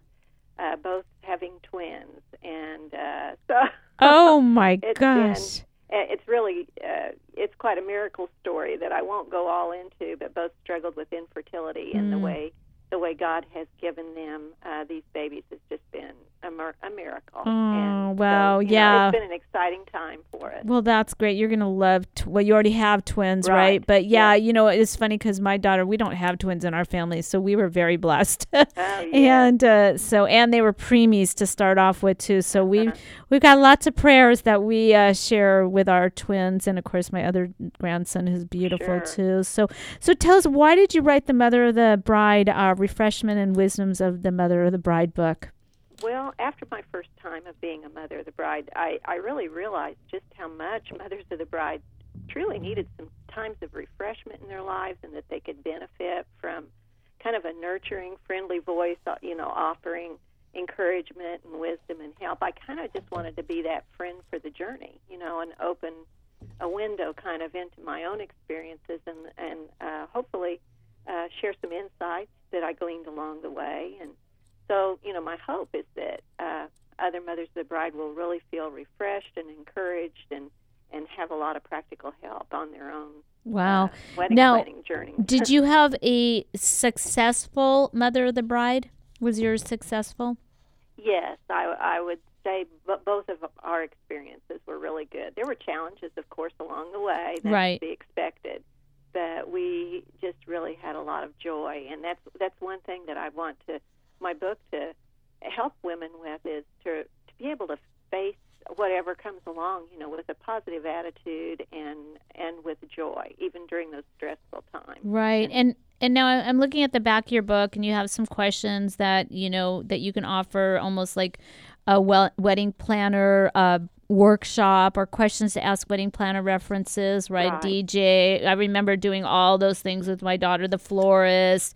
having twins. And so oh my gosh. It's really, it's quite a miracle story that I won't go all into, but both struggled with infertility, and the way God has given them these babies has just been a miracle. Oh, and wow, so, yeah. it's been an exciting time for us. Well, that's great. You're going to love, you already have twins, right? But yeah, it's funny because my daughter, we don't have twins in our family, so we were very blessed. Oh, yeah. And and they were preemies to start off with too. So we've got lots of prayers that we share with our twins, and of course my other grandson who's beautiful too. So tell us, why did you write the Mother of the Bride, Refreshment and Wisdoms of the Mother of the Bride book? Well, after my first time of being a Mother of the Bride, I really realized just how much Mothers of the Bride truly needed some times of refreshment in their lives, and that they could benefit from kind of a nurturing, friendly voice, offering encouragement and wisdom and help. I kind of just wanted to be that friend for the journey, and open a window kind of into my own experiences, and hopefully share some insights that I gleaned along the way. And so, my hope is that other Mothers of the Bride will really feel refreshed and encouraged, and have a lot of practical help on their own wedding planning journey. Did you have a successful Mother of the Bride? Was yours successful? Yes, I would say both of our experiences were really good. There were challenges, of course, along the way. That's to be expected. But we just really had a lot of joy, and that's one thing that I want my book to help women with, is to be able to face whatever comes along, with a positive attitude and with joy, even during those stressful times. Right. And now I'm looking at the back of your book, and you have some questions that that you can offer, almost like a wedding planner workshop, or questions to ask wedding planner references, right? DJ. I remember doing all those things with my daughter, the florist,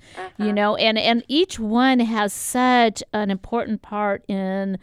and each one has such an important part in,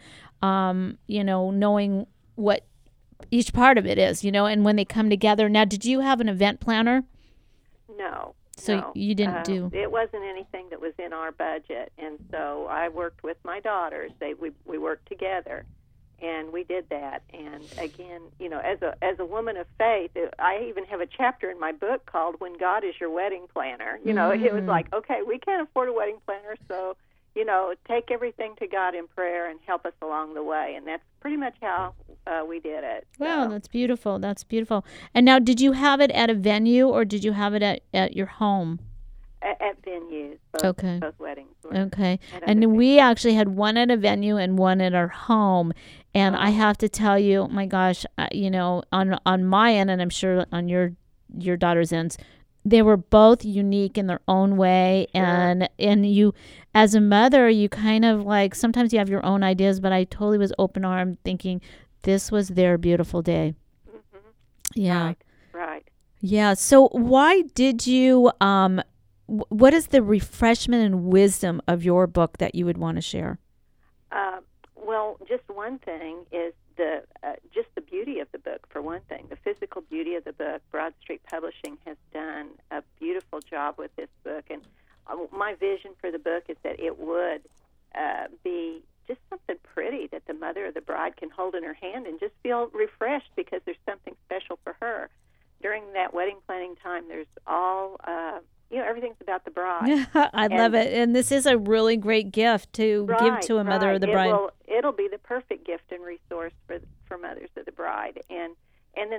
knowing what each part of it is, and when they come together. Now, did you have an event planner? No. So you didn't do? It wasn't anything that was in our budget, and so I worked with my daughters. We worked together, and we did that. And again, as a woman of faith, I even have a chapter in my book called "When God Is Your Wedding Planner." It was like, okay, we can't afford a wedding planner, so take everything to God in prayer and help us along the way. And that's pretty much how we did it. Wow, that's beautiful. That's beautiful. And now, did you have it at a venue, or did you have it at your home? at venues. Both weddings. Okay. And we actually had one at a venue and one at our home. And I have to tell you, my gosh, on my end, and I'm sure on your daughter's ends, they were both unique in their own way. Sure. And you, as a mother, you kind of like, sometimes you have your own ideas, but I totally was open-armed thinking this was their beautiful day. Mm-hmm. Yeah. Right. Yeah. So why did you, what is the refreshment and wisdom of your book that you would want to share? Well, just one thing is just the beauty of the book, for one thing. The physical beauty of the book. Broad Street Publishing has done a beautiful job with this book. And my vision for the book is that it would be just something pretty that the mother or the bride can hold in her hand and just feel refreshed because there's something special for her. During that wedding planning time, there's all, everything's about the bride. I love it. And this is a really great gift to give to a mother or the bride. It'll be the perfect gift and resource for mothers of the bride. And then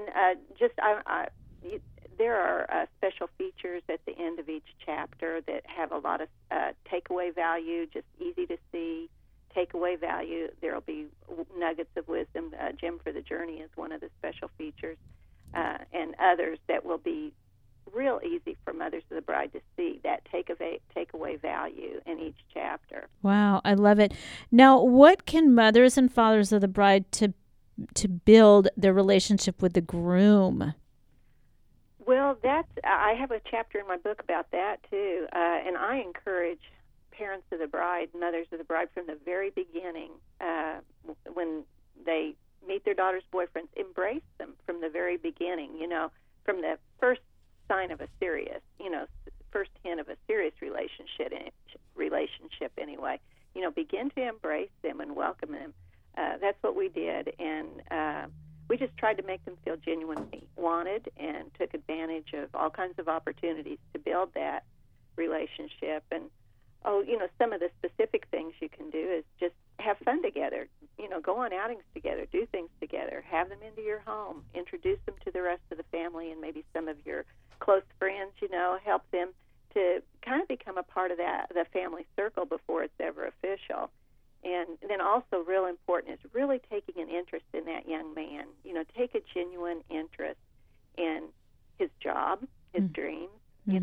there are special features at the end of each chapter that have a lot of takeaway value, just easy to see takeaway value. There will be nuggets of wisdom. Gem for the Journey is one of the special features, and others that will be real easy for mothers of the bride to see that takeaway value in each chapter. Wow, I love it. Now, what can mothers and fathers of the bride to build their relationship with the groom? Well, I have a chapter in my book about that too, and I encourage parents of the bride, mothers of the bride, from the very beginning, when they meet their daughter's boyfriends, embrace them from the very beginning. From the first sign of a serious, first hint of a serious relationship anyway. Begin to embrace them and welcome them. That's what we did, and we just tried to make them feel genuinely wanted and took advantage of all kinds of opportunities to build that relationship. And some of the specific things you can do is just have fun together. Go on outings together, do things together, have them into your home, introduce them to the rest of the family and maybe some of your close friends, help them to kind of become a part of the family circle before it's ever official. And then also real important is really taking an interest in that young man. Take a genuine interest in his job, his dreams, his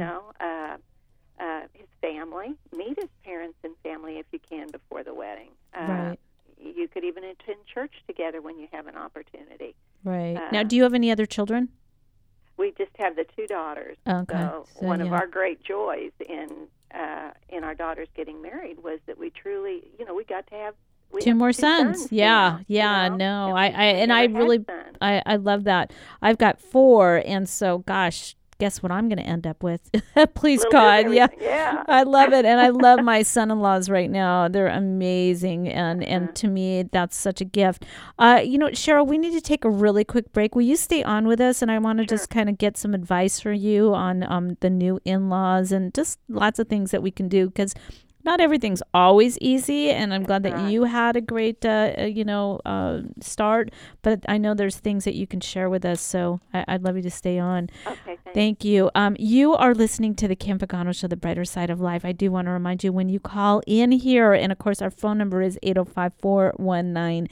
family. Meet his parents and family if you can before the wedding. Right. You could even attend church together when you have an opportunity. Right. Now, do you have any other children? We just have the two daughters. Okay. So one of our great joys in our daughters getting married was that we truly, we got to have two more sons. Yeah. No, I love that. I've got 4, and so gosh, guess what I'm going to end up with? Please God, yeah. I love it, and I love my son-in-laws right now. They're amazing, and to me, that's such a gift. Cheryl, we need to take a really quick break. Will you stay on with us? And I want to just kind of get some advice for you on the new in-laws and just lots of things that we can do, because not everything's always easy, and I'm glad that you had a great, start. But I know there's things that you can share with us, so I'd love you to stay on. Okay, thank you. You are listening to the Kim Pagano Show, The Brighter Side of Life. I do want to remind you, when you call in here, and of course our phone number is 805-419-0008,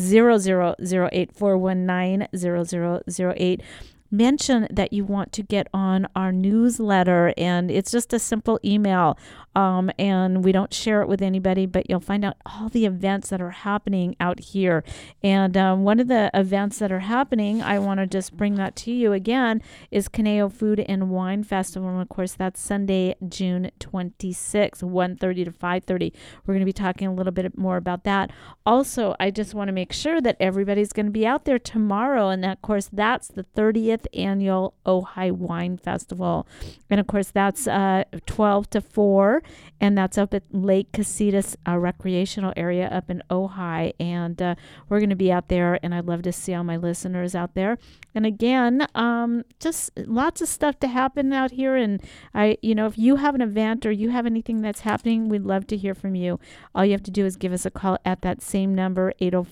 419-0008. Mention that you want to get on our newsletter, and it's just a simple email, and we don't share it with anybody, but you'll find out all the events that are happening out here. And one of the events that are happening, I want to just bring that to you again, is Conejo Food and Wine Festival, and of course that's Sunday, June 26th, 1:30 to 5:30. We're going to be talking a little bit more about that. Also, I just want to make sure that everybody's going to be out there tomorrow, and of course that's the 30th annual Ojai Wine Festival, and of course that's 12 to 4, and that's up at Lake Casitas recreational area up in Ojai, and we're going to be out there, and I'd love to see all my listeners out there. And again, just lots of stuff to happen out here, and if you have an event or you have anything that's happening, we'd love to hear from you. All you have to do is give us a call at that same number,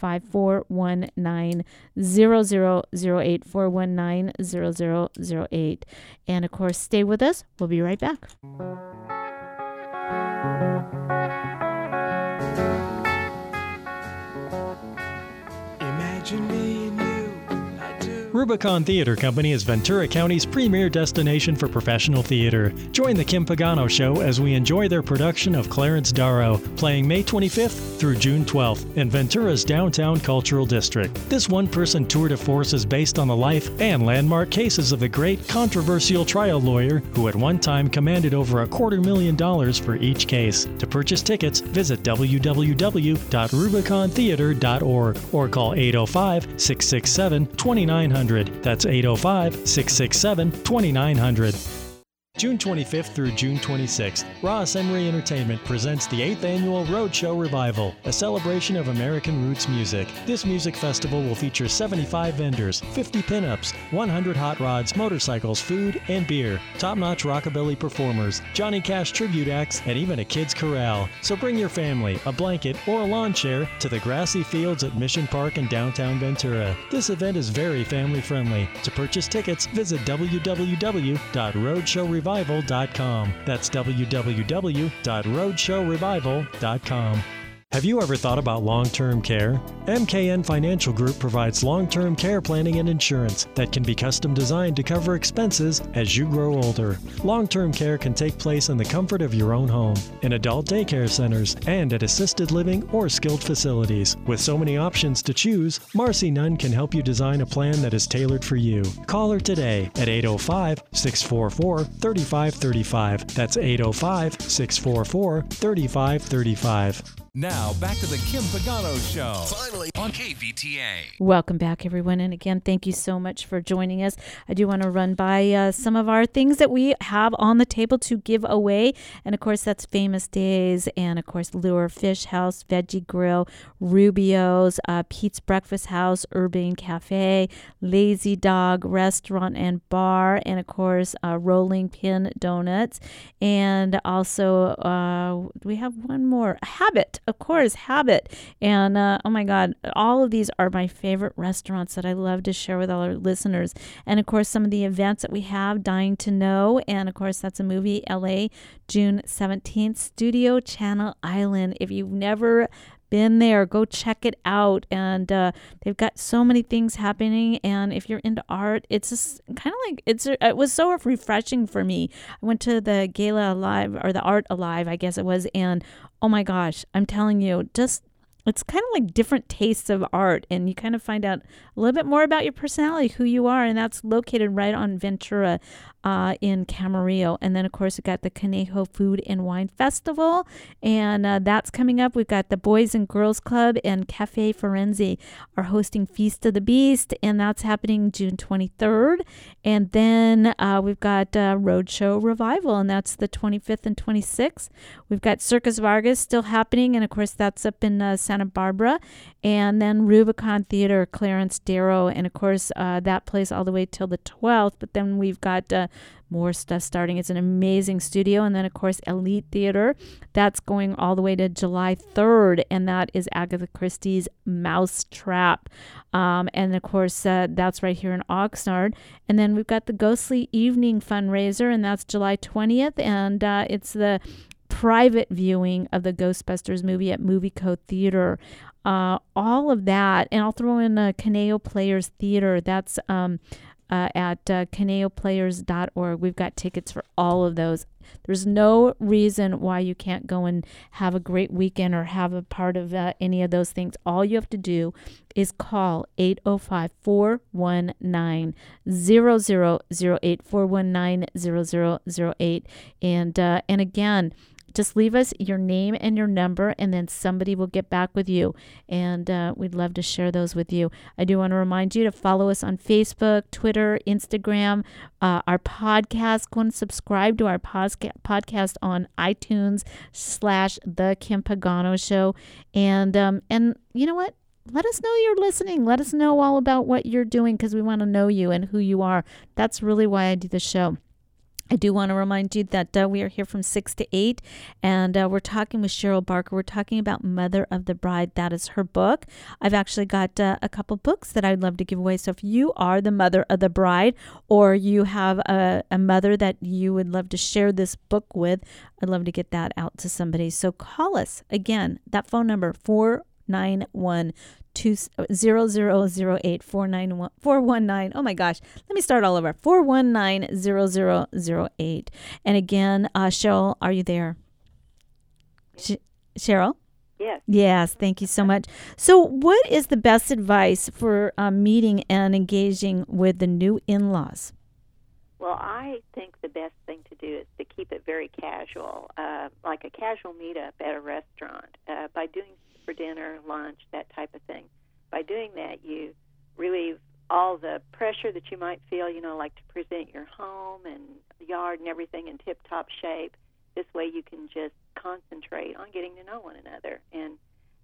805-419-0008, 419-0008. And of course, stay with us. We'll be right back. between me and you, I do. Rubicon Theater Company is Ventura County's premier destination for professional theater. Join the Kim Pagano Show as we enjoy their production of Clarence Darrow, playing May 25th through June 12th in Ventura's downtown cultural district. This one-person tour de force is based on the life and landmark cases of the great controversial trial lawyer who at one time commanded over $250,000 for each case. To purchase tickets, visit www.rubicontheater.org or call 805-667-2900. That's 805-667-2900. June 25th through June 26th, Ross Emery Entertainment presents the 8th Annual Roadshow Revival, a celebration of American roots music. This music festival will feature 75 vendors, 50 pinups, 100 hot rods, motorcycles, food, and beer, top-notch rockabilly performers, Johnny Cash tribute acts, and even a kids' chorale. So bring your family, a blanket, or a lawn chair to the grassy fields at Mission Park in downtown Ventura. This event is very family-friendly. To purchase tickets, visit www.roadshowrevival.com. That's www.roadshowrevival.com. Have you ever thought about long-term care? MKN Financial Group provides long-term care planning and insurance that can be custom designed to cover expenses as you grow older. Long-term care can take place in the comfort of your own home, in adult daycare centers, and at assisted living or skilled facilities. With so many options to choose, Marcy Nunn can help you design a plan that is tailored for you. Call her today at 805-644-3535. That's 805-644-3535. Now, back to the Kim Pagano Show. Finally, on KVTA. Welcome back, everyone. And again, thank you so much for joining us. I do want to run by some of our things that we have on the table to give away. And, of course, that's Famous Days and, of course, Lure Fish House, Veggie Grill, Rubio's, Pete's Breakfast House, Urbane Cafe, Lazy Dog Restaurant and Bar, and, of course, Rolling Pin Donuts. And also, we have one more, Habit. Of course, Habit. And oh my God, all of these are my favorite restaurants that I love to share with all our listeners. And of course, some of the events that we have, Dying to Know. And of course, that's a movie, LA, June 17th, Studio Channel Island. If you've never been there, go check it out. And they've got so many things happening. And if you're into art, it's just kind of like it was so refreshing for me. I went to the Gala Alive, or the Art Alive, I guess it was, and oh my gosh, I'm telling you, just it's kind of like different tastes of art, and you kind of find out a little bit more about your personality, who you are, and that's located right on Ventura in Camarillo. And then, of course, we've got the Conejo Food and Wine Festival, and that's coming up. We've got the Boys and Girls Club and Cafe Forense are hosting Feast of the Beast, and that's happening June 23rd. And then we've got Roadshow Revival, and that's the 25th and 26th. We've got Circus Vargas still happening, and, of course, that's up in Santa Barbara. And then Rubicon Theater, Clarence Darrow, and, of course, that plays all the way till the 12th. But then we've got more stuff starting. It's an amazing studio. And then, of course, Elite Theater. That's going all the way to July 3rd, and that is Agatha Christie's Mousetrap. And, of course, that's right here in Oxnard. And then we've got the Ghostly Evening fundraiser, and that's July 20th, and it's the private viewing of the Ghostbusters movie at Movie Co. Theater. All of that, and I'll throw in Caneo Players Theater. That's at caneoplayers.org. We've got tickets for all of those. There's no reason why you can't go and have a great weekend or have a part of any of those things. All you have to do is call 805-419-0008, 419-0008. And again, just leave us your name and your number, and then somebody will get back with you. And we'd love to share those with you. I do want to remind you to follow us on Facebook, Twitter, Instagram, our podcast. Go and subscribe to our podcast on iTunes /The Kim Pagano Show. And you know what? Let us know you're listening. Let us know all about what you're doing, because we want to know you and who you are. That's really why I do the show. I do want to remind you that we are here from 6 to 8, and we're talking with Cheryl Barker. We're talking about Mother of the Bride. That is her book. I've actually got a couple books that I'd love to give away. So if you are the mother of the bride, or you have a mother that you would love to share this book with, I'd love to get that out to somebody. So call us. Again, that phone number, 419-0008, 419-0008, 419, oh my gosh, let me start all over, 419-0008. And again, Cheryl, are you there? Cheryl? Yes. Yes, thank you so much. So what is the best advice for meeting and engaging with the new in-laws? Well, I think the best thing to do is to keep it very casual, like a casual meetup at a restaurant, by doing for dinner, lunch, that type of thing. By doing that, you relieve all the pressure that you might feel, like to present your home and yard and everything in tip-top shape. This way you can just concentrate on getting to know one another. And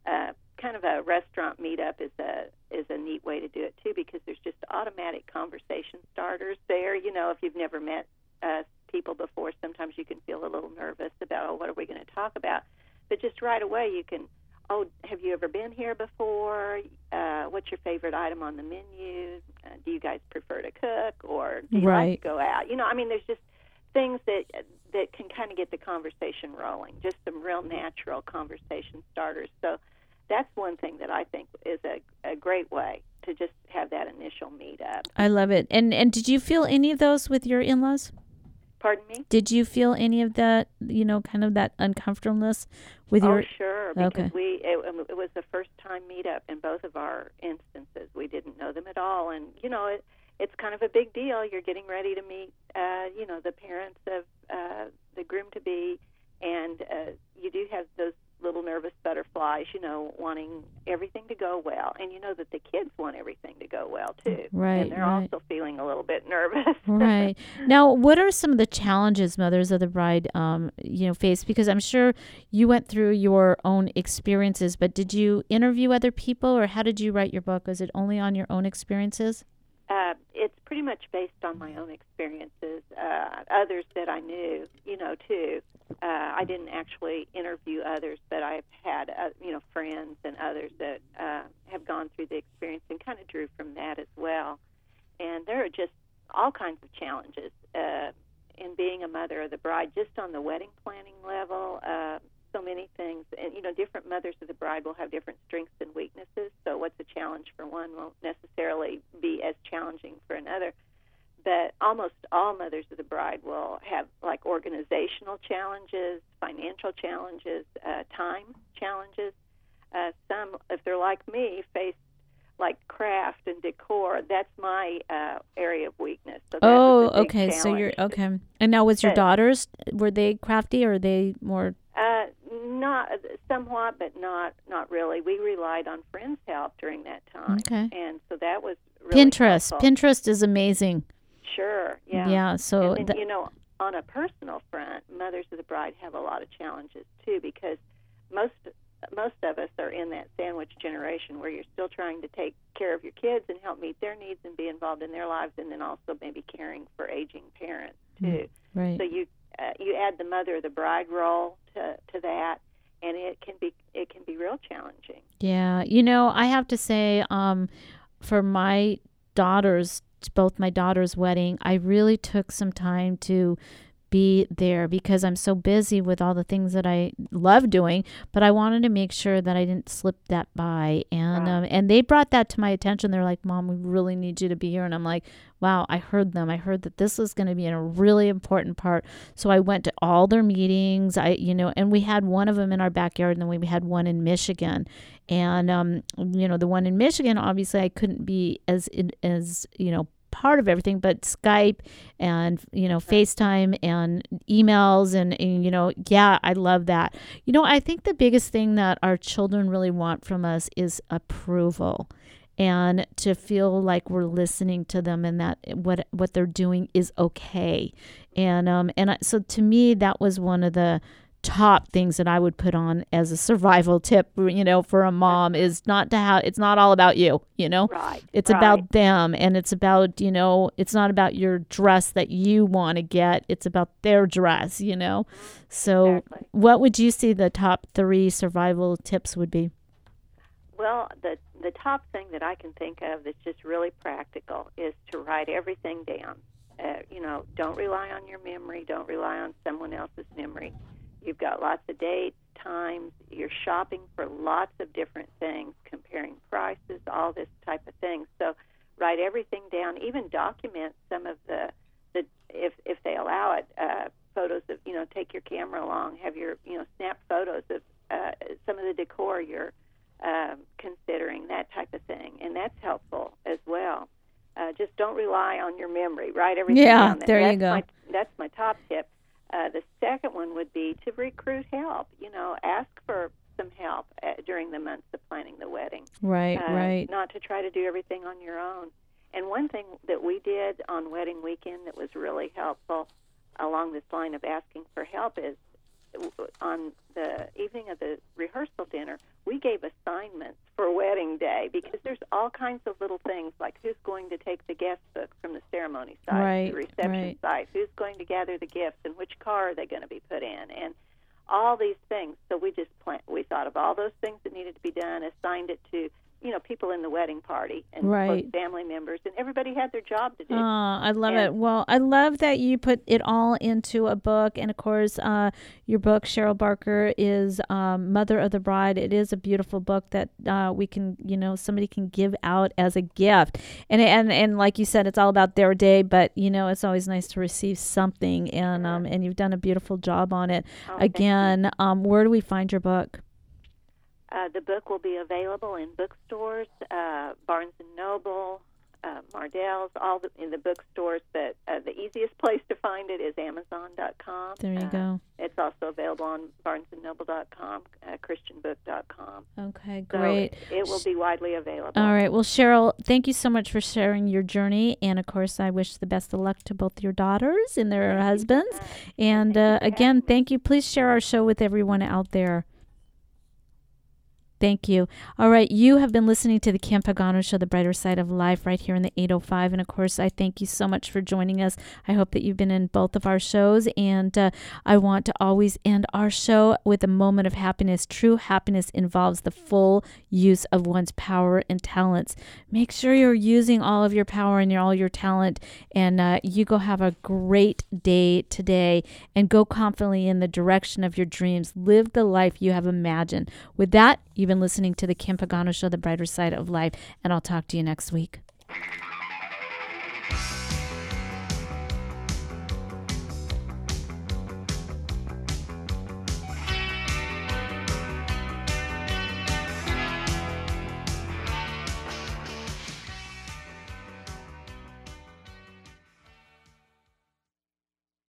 kind of a restaurant meetup is a neat way to do it, too, because there's just automatic conversation starters there. If you've never met people before, sometimes you can feel a little nervous about, what are we going to talk about? But just right away you can, have you ever been here before? What's your favorite item on the menu? Do you guys prefer to cook, or do you like to go out? There's just things that can kind of get the conversation rolling, just some real natural conversation starters. So that's one thing that I think is a great way to just have that initial meetup. I love it. And did you feel any of those with your in-laws? Pardon me? Did you feel any of that, kind of that uncomfortableness with your... Oh, sure, because it was the first time meetup in both of our instances. We didn't know them at all, and, it's kind of a big deal. You're getting ready to meet, the parents of the groom-to-be, and you do have those little nervous butterflies, wanting everything to go well. And you know that the kids want everything to go well, too. Right, and they're also feeling a little bit nervous. Right. Now, what are some of the challenges mothers of the bride, face? Because I'm sure you went through your own experiences, but did you interview other people, or how did you write your book? Was it only on your own experiences? It's pretty much based on my own experiences, others that I knew, too. I didn't actually interview others, but I've had, friends and others that have gone through the experience and kind of drew from that as well. And there are just all kinds of challenges in being a mother of the bride, just on the wedding planning level. So many things, and different mothers of the bride will have different strengths and weaknesses. So what's a challenge for one won't necessarily be as challenging for another. But almost all mothers of the bride will have like organizational challenges, financial challenges, time challenges. Some, if they're like me, face like craft and decor. That's my area of weakness. So okay. So you're okay. And now, was your daughters, were they crafty, or are they more? Not somewhat, but not really. We relied on friends' help during that time. Okay. And so that was really Pinterest. helpful. Pinterest is amazing. Sure. Yeah. Yeah. So and then, on a personal front, mothers of the bride have a lot of challenges too, because most of us are in that sandwich generation where you're still trying to take care of your kids and help meet their needs and be involved in their lives, and then also maybe caring for aging parents too. Right. So you add the mother of the bride role to that, and it can be real challenging. Yeah. I have to say, for my daughters, both my daughters' wedding, I really took some time to be there because I'm so busy with all the things that I love doing, but I wanted to make sure that I didn't slip that by. And and they brought that to my attention. They're like, "Mom, we really need you to be here." And I'm like, wow, I heard them. I heard that this was going to be a really important part. So I went to all their meetings. And we had one of them in our backyard, and then we had one in Michigan. And the one in Michigan, obviously I couldn't be as part of everything, but Skype and FaceTime and emails and I love that. I think the biggest thing that our children really want from us is approval, and to feel like we're listening to them, and that what they're doing is okay. So to me, that was one of the top things that I would put on as a survival tip, for a mom, is not to have, it's not all about you, Right. It's about them, and it's about, it's not about your dress that you want to get. It's about their dress, So Exactly. What would you say the top 3 survival tips would be? Well, the top thing that I can think of that's just really practical is to write everything down. Don't rely on your memory. Don't rely on someone else's memory. You've got lots of dates, times. You're shopping for lots of different things, comparing prices, all this type of thing. So write everything down, even document some of the if they allow it, photos of, take your camera along, have your, snap photos of some of the decor you're considering, that type of thing. And that's helpful as well. Just don't rely on your memory. Write everything down. There you go. That's my top tip. The second one would be to recruit help. Ask for some help during the months of planning the wedding. Right. Not to try to do everything on your own. And one thing that we did on wedding weekend that was really helpful along this line of asking for help is on the evening of the rehearsal dinner, we gave assignments for wedding day, because there's all kinds of little things like who's going to take the guest book from the ceremony side to the reception side, who's going to gather the gifts, and which car are they going to be put in, and all these things. So we thought of all those things that needed to be done, assigned it to people in the wedding party and close family members, and everybody had their job to do. I love it. Well, I love that you put it all into a book. And of course, your book, Cheryl Barker, is Mother of the Bride. It is a beautiful book that we can, somebody can give out as a gift. And like you said, it's all about their day, but it's always nice to receive something. And you've done a beautiful job on it. Again, where do we find your book? The book will be available in bookstores, Barnes & Noble, Mardel's, in the bookstores, but the easiest place to find it is Amazon.com. There you go. It's also available on BarnesandNoble.com, ChristianBook.com. Okay, great. So it will be widely available. All right. Well, Cheryl, thank you so much for sharing your journey. And, of course, I wish the best of luck to both your daughters and their husbands. And, again, thank you. Please share our show with everyone out there. Thank you. All right. You have been listening to the Kim Pagano Show, The Brighter Side of Life, right here in the 805. And, of course, I thank you so much for joining us. I hope that you've been in both of our shows. And I want to always end our show with a moment of happiness. True happiness involves the full use of one's power and talents. Make sure you're using all of your power and all your talent. And you go have a great day today and go confidently in the direction of your dreams. Live the life you have imagined. With that, you've been listening to the Kim Pagano Show, The Brighter Side of Life, and I'll talk to you next week.